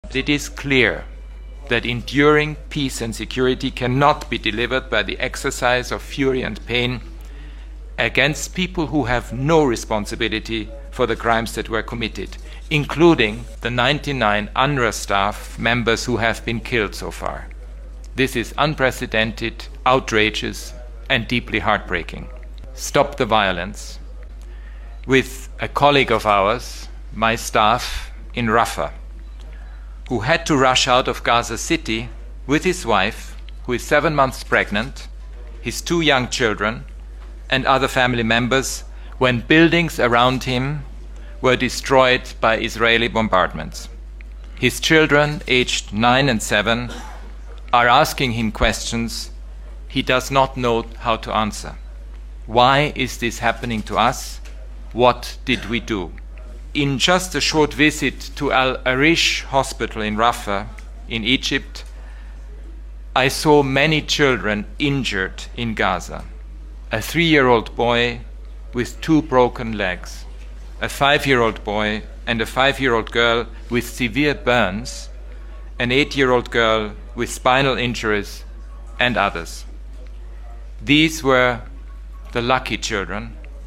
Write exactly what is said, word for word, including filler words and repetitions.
It is clear that enduring peace and security cannot be delivered by the exercise of fury and pain against people who have no responsibility for the crimes that were committed, including the ninety-nine UNRWA staff members who have been killed so far. This is unprecedented, outrageous, and deeply heartbreaking. Stop the violence. With a colleague of ours, my staff in Rafah, who had to rush out of Gaza City with his wife, who is seven months pregnant, his two young children, and other family members when buildings around him were destroyed by Israeli bombardments. His children, aged nine and seven, are asking him questions he does not know how to answer. Why is this happening to us? What did we do? In just a short visit to Al Arish Hospital in Rafah, in Egypt, I saw many children injured in Gaza. A three-year-old boy with two broken legs, a five-year-old boy and a five-year-old girl with severe burns, an eight-year-old girl with spinal injuries, and others. These were the lucky children